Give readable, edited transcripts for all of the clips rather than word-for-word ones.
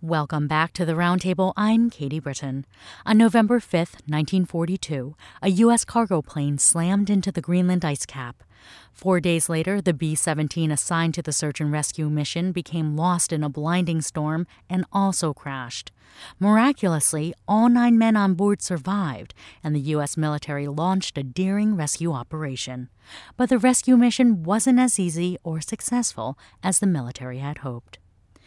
Welcome back to the Roundtable. I'm Katie Britton. On November 5th, 1942, a U.S. cargo plane slammed into the Greenland ice cap. 4 days later, the B-17 assigned to the search and rescue mission became lost in a blinding storm and also crashed. Miraculously, all 9 men on board survived, and the U.S. military launched a daring rescue operation. But the rescue mission wasn't as easy or successful as the military had hoped.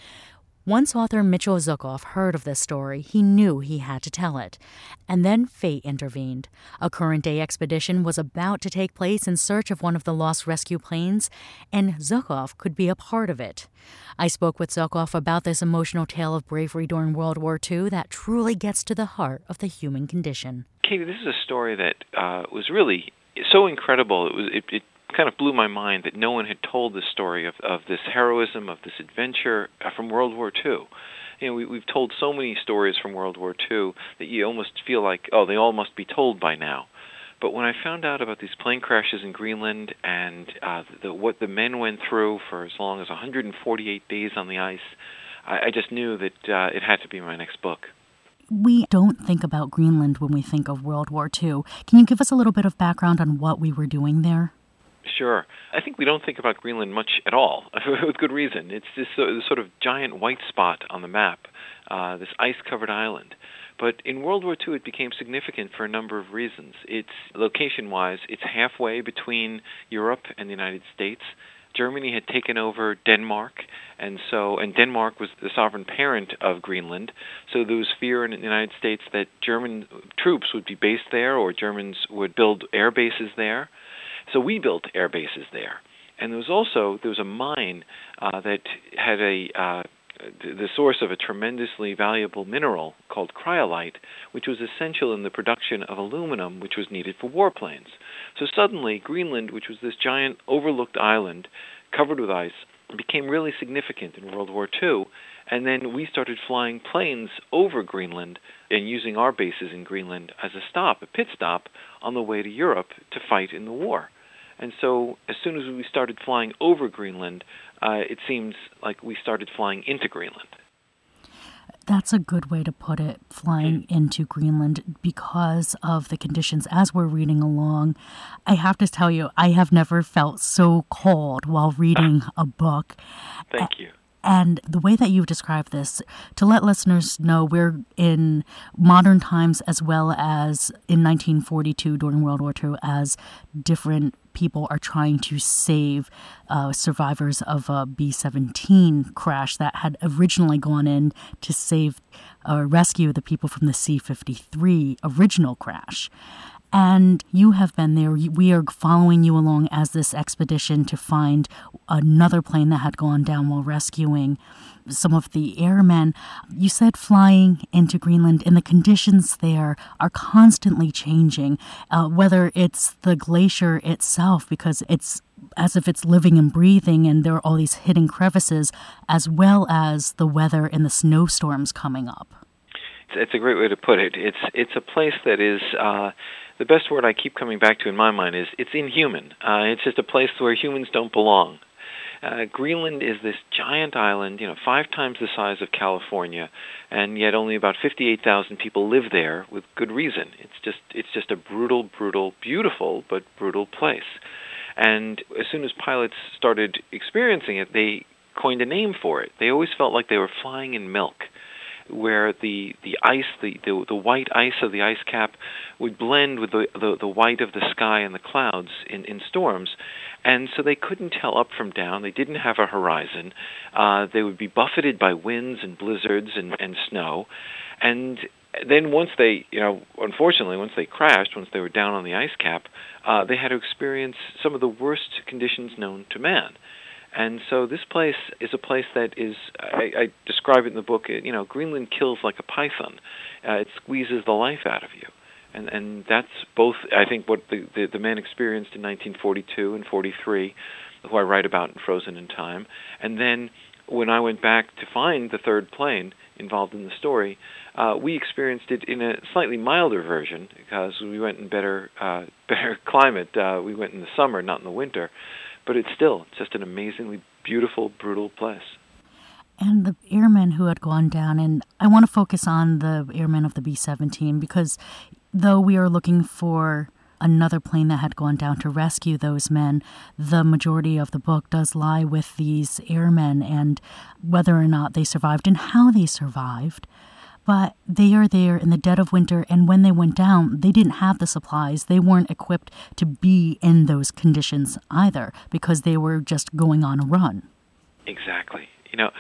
Once author Mitchell Zuckoff heard of this story, he knew he had to tell it. And then fate intervened. A current-day expedition was about to take place in search of one of the lost rescue planes, and Zuckoff could be a part of it. I spoke with Zuckoff about this emotional tale of bravery during World War II that truly gets to the heart of the human condition. Katie, this is a story that was really so incredible. It kind of blew my mind that no one had told this story of this heroism, of this adventure from World War II. You know, we've told so many stories from World War II that you almost feel like, oh, they all must be told by now. But when I found out about these plane crashes in Greenland and what the men went through for as long as 148 days on the ice, I just knew that it had to be my next book. We don't think about Greenland when we think of World War II. Can you give us a little bit of background on what we were doing there? Sure. I think we don't think about Greenland much at all, with good reason. It's this sort of giant white spot on the map, this ice-covered island. But in World War II, it became significant for a number of reasons. It's location-wise, it's halfway between Europe and the United States. Germany had taken over Denmark, and Denmark was the sovereign parent of Greenland. So there was fear in the United States that German troops would be based there, or Germans would build air bases there. So we built air bases there. And there was a mine that had the source of a tremendously valuable mineral called cryolite, which was essential in the production of aluminum, which was needed for warplanes. So suddenly, Greenland, which was this giant overlooked island covered with ice, became really significant in World War II. And then we started flying planes over Greenland and using our bases in Greenland as a pit stop on the way to Europe to fight in the war. And so as soon as we started flying over Greenland, it seems like we started flying into Greenland. That's a good way to put it, flying into Greenland, because of the conditions as we're reading along. I have to tell you, I have never felt so cold while reading a book. Thank you. And the way that you've described this, to let listeners know we're in modern times as well as in 1942 during World War II, as different people are trying to save survivors of a B-17 crash that had originally gone in to save or rescue the people from the C-53 original crash. And you have been there. We are following you along as this expedition to find another plane that had gone down while rescuing some of the airmen. You said flying into Greenland, and the conditions there are constantly changing, whether it's the glacier itself, because it's as if it's living and breathing, and there are all these hidden crevices, as well as the weather and the snowstorms coming up. It's a great way to put it. It's a place that is... the best word I keep coming back to in my mind is it's inhuman. It's just a place where humans don't belong. Greenland is this giant island, 5 times the size of California, and yet only about 58,000 people live there with good reason. It's just a brutal, beautiful, but brutal place. And as soon as pilots started experiencing it, they coined a name for it. They always felt like they were flying in milk, where the ice, the white ice of the ice cap would blend with the white of the sky and the clouds in storms. And so they couldn't tell up from down. They didn't have a horizon. They would be buffeted by winds and blizzards and snow. And then once they, unfortunately, once they crashed, once they were down on the ice cap, they had to experience some of the worst conditions known to man. And so this place is a place that is, I describe it in the book, Greenland kills like a python. It squeezes the life out of you. And that's both, I think, what the men experienced in 1942 and 43, who I write about in Frozen in Time. And then when I went back to find the third plane involved in the story, we experienced it in a slightly milder version because we went in better climate. We went in the summer, not in the winter. But it's just an amazingly beautiful, brutal place. And the airmen who had gone down, and I want to focus on the airmen of the B-17 because though we are looking for another plane that had gone down to rescue those men, the majority of the book does lie with these airmen and whether or not they survived and how they survived. But they are there in the dead of winter, and when they went down, they didn't have the supplies. They weren't equipped to be in those conditions either because they were just going on a run. Exactly.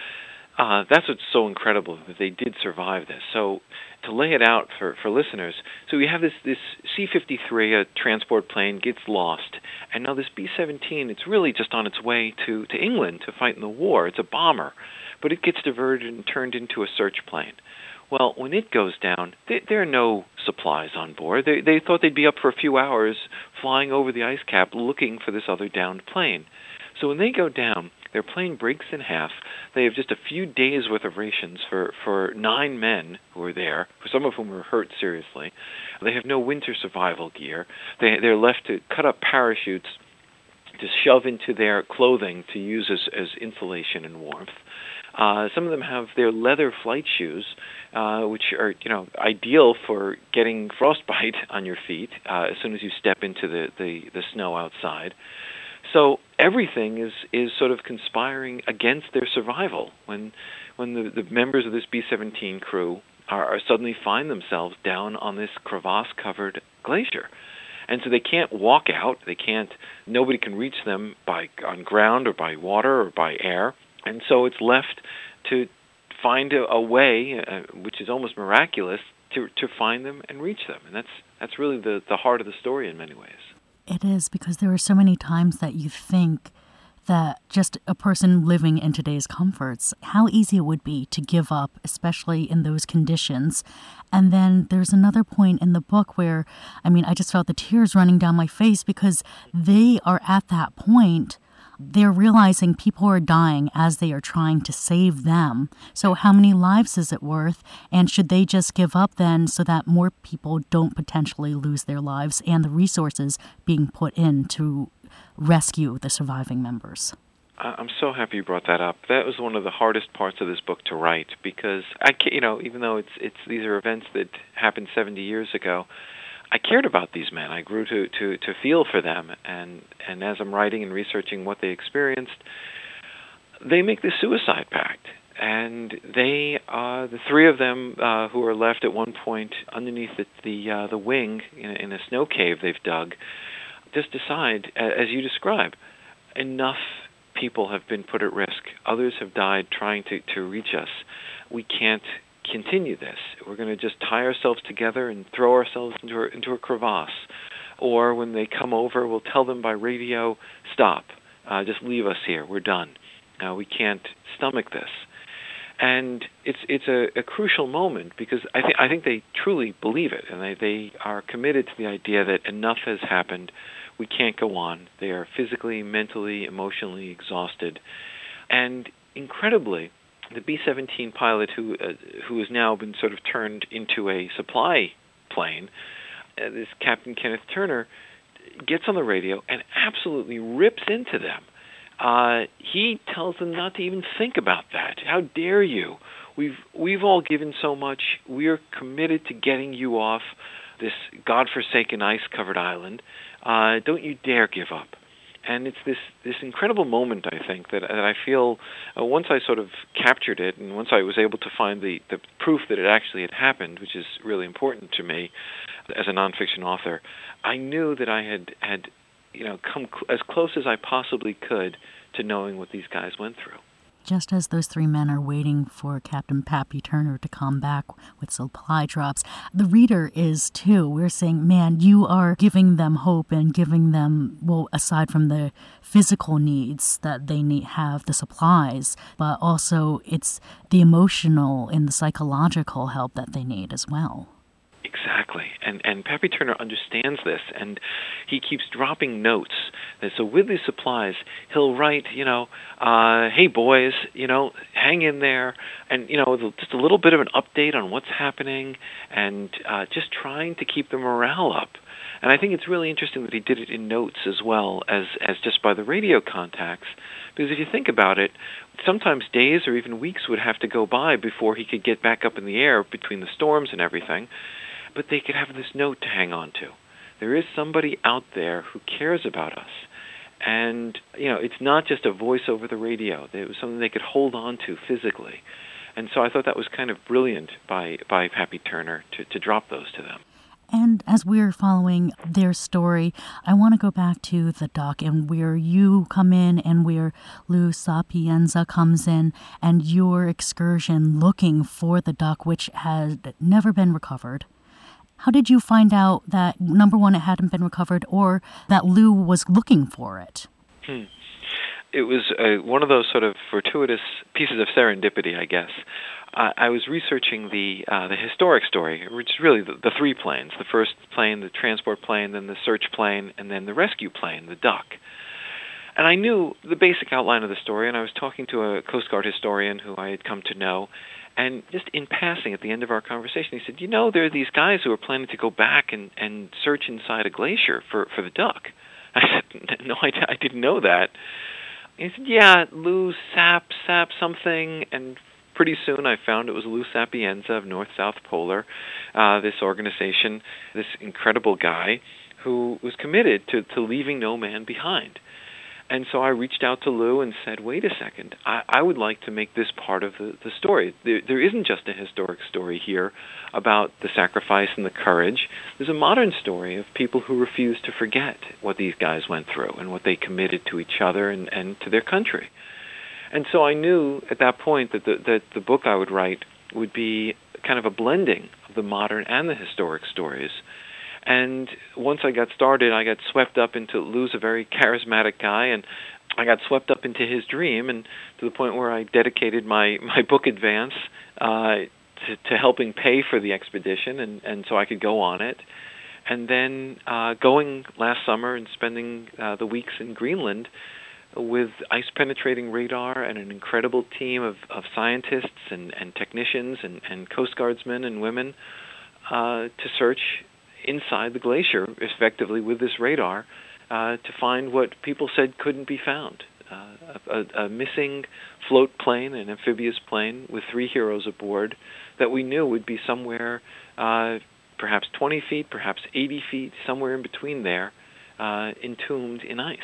That's what's so incredible, that they did survive this. So to lay it out for listeners, so we have this C-53, a transport plane, gets lost. And now this B-17, it's really just on its way to England to fight in the war. It's a bomber. But it gets diverted and turned into a search plane. Well, when it goes down, there are no supplies on board. They thought they'd be up for a few hours flying over the ice cap looking for this other downed plane. So when they go down, their plane breaks in half. They have just a few days' worth of rations for 9 men who are there, some of whom are hurt seriously. They have no winter survival gear. They're left to cut up parachutes to shove into their clothing to use as insulation and warmth. Some of them have their leather flight shoes, which are ideal for getting frostbite on your feet as soon as you step into the snow outside. So everything is sort of conspiring against their survival when the members of this B-17 crew are suddenly find themselves down on this crevasse-covered glacier. And so they can't walk out. Nobody can reach them on ground or by water or by air. And so it's left to find a way, which is almost miraculous, to find them and reach them. And that's really the heart of the story in many ways. It is, because there are so many times that you think that just a person living in today's comforts, how easy it would be to give up, especially in those conditions. And then there's another point in the book where, I just felt the tears running down my face because they are at that point. They're realizing people are dying as they are trying to save them. So how many lives is it worth? And should they just give up then so that more people don't potentially lose their lives and the resources being put in to rescue the surviving members? I'm so happy you brought that up. That was one of the hardest parts of this book to write because even though these are events that happened 70 years ago, I cared about these men. I grew to feel for them, and as I'm writing and researching what they experienced, they make this suicide pact, and they the 3 of them who are left at one point underneath the wing in a snow cave they've dug, just decide, as you describe, enough people have been put at risk. Others have died trying to reach us. We can't continue this. We're going to just tie ourselves together and throw ourselves into a crevasse. Or when they come over, we'll tell them by radio, stop, just leave us here, we're done. We can't stomach this. And it's a crucial moment because I think they truly believe it, and they are committed to the idea that enough has happened, we can't go on. They are physically, mentally, emotionally exhausted. And incredibly, the B-17 pilot who has now been sort of turned into a supply plane, this Captain Kenneth Turner, gets on the radio and absolutely rips into them. He tells them not to even think about that. How dare you? We've all given so much. We are committed to getting you off this godforsaken ice-covered island. Don't you dare give up. And it's this incredible moment, I think, that I feel once I sort of captured it, and once I was able to find the proof that it actually had happened, which is really important to me as a nonfiction author, I knew that I had come as close as I possibly could to knowing what these guys went through. Just as those 3 men are waiting for Captain Pappy Turner to come back with supply drops, the reader is too. We're saying, man, you are giving them hope and giving them, well, aside from the physical needs that they have, the supplies, but also it's the emotional and the psychological help that they need as well. Exactly. And Pappy Turner understands this, and he keeps dropping notes. And so with his supplies, he'll write, hey, boys, hang in there, and, just a little bit of an update on what's happening, and just trying to keep the morale up. And I think it's really interesting that he did it in notes as well as just by the radio contacts, because if you think about it, sometimes days or even weeks would have to go by before he could get back up in the air between the storms and everything. But they could have this note to hang on to. There is somebody out there who cares about us. And, it's not just a voice over the radio. It was something they could hold on to physically. And so I thought that was kind of brilliant by Happy Turner to drop those to them. And as we're following their story, I want to go back to the duck and where you come in and where Lou Sapienza comes in and your excursion looking for the duck, which had never been recovered. How did you find out that, number one, it hadn't been recovered, or that Lou was looking for it? It was one of those sort of fortuitous pieces of serendipity, I guess. I was researching the historic story, which is really the three planes: the first plane, the transport plane, then the search plane, and then the rescue plane, the duck. And I knew the basic outline of the story, and I was talking to a Coast Guard historian who I had come to know. And just in passing, at the end of our conversation, he said, there are these guys who are planning to go back and search inside a glacier for the duck. I said, no, I didn't know that. And he said, yeah, Lou Sap something. And pretty soon I found it was Lou Sapienza of North-South Polar, this organization, this incredible guy who was committed to leaving no man behind. And so I reached out to Lou and said, wait a second, I would like to make this part of the story. There isn't just a historic story here about the sacrifice and the courage. There's a modern story of people who refuse to forget what these guys went through and what they committed to each other and to their country. And so I knew at that point that the book I would write would be kind of a blending of the modern and the historic stories. And once I got started, I got swept up into Lou's a very charismatic guy, and I got swept up into his dream, and to the point where I dedicated my book advance to helping pay for the expedition, and so I could go on it. And then going last summer and spending the weeks in Greenland with ice-penetrating radar and an incredible team of scientists and technicians and Coast Guardsmen and women to search inside the glacier, effectively with this radar, to find what people said couldn't be found. A missing float plane, an amphibious plane with 3 heroes aboard that we knew would be somewhere perhaps 20 feet, perhaps 80 feet, somewhere in between there, entombed in ice.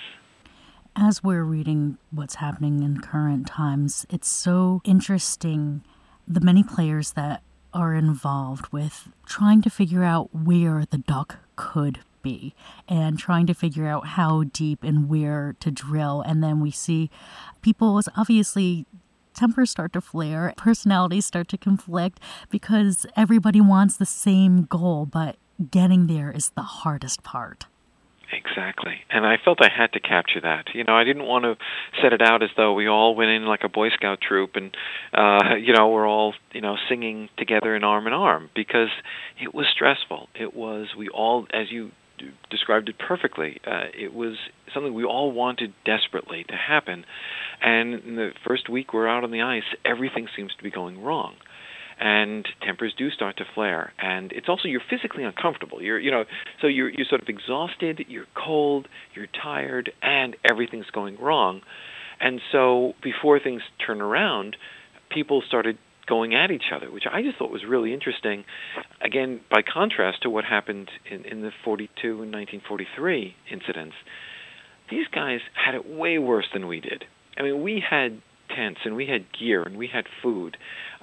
As we're reading what's happening in current times, it's so interesting, the many players that are involved with trying to figure out where the duck could be and trying to figure out how deep and where to drill. And then we see people's, obviously, tempers start to flare, personalities start to conflict because everybody wants the same goal, but getting there is the hardest part. Exactly. And I felt I had to capture that. I didn't want to set it out as though we all went in like a Boy Scout troop and, we're all, singing together in arm, because it was stressful. We all, as you described it perfectly, it was something we all wanted desperately to happen. And in the first week we're out on the ice, everything seems to be going wrong. And tempers do start to flare, and it's also you're physically uncomfortable. You're sort of exhausted, you're cold, you're tired, and everything's going wrong. And so before things turn around, people started going at each other, which I just thought was really interesting. Again, by contrast to what happened in the 42 and 1943 incidents, these guys had it way worse than we did. I mean, we had tents and we had gear and we had food,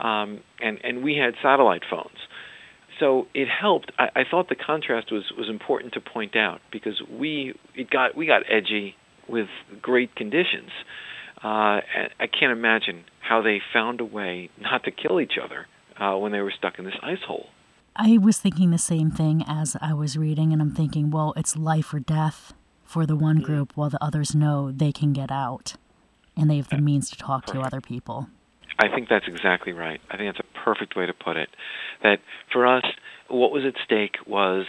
and we had satellite phones. So it helped. I thought the contrast was important to point out because we got edgy with great conditions. I can't imagine how they found a way not to kill each other when they were stuck in this ice hole. I was thinking the same thing as I was reading, and I'm thinking, well, it's life or death for the one group while the others know they can get out and they have the means to talk to other people. I think that's exactly right. I think that's a perfect way to put it. That for us, what was at stake was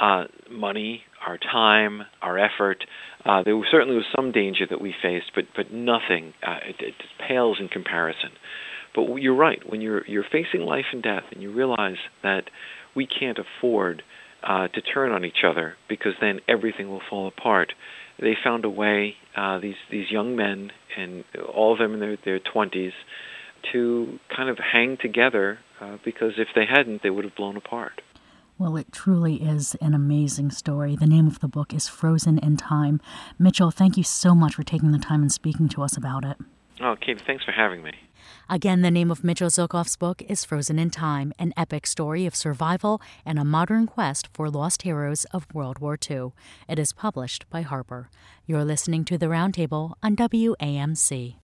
money, our time, our effort. There certainly was some danger that we faced, but nothing. It pales in comparison. But you're right. When you're facing life and death, and you realize that we can't afford to turn on each other because then everything will fall apart, they found a way, these young men, and all of them in their 20s, to kind of hang together, because if they hadn't, they would have blown apart. Well, it truly is an amazing story. The name of the book is Frozen in Time. Mitchell, thank you so much for taking the time and speaking to us about it. Oh, Katie, thanks for having me. Again, the name of Mitchell Zukof's book is Frozen in Time, an epic story of survival and a modern quest for lost heroes of World War II. It is published by Harper. You're listening to The Roundtable on WAMC.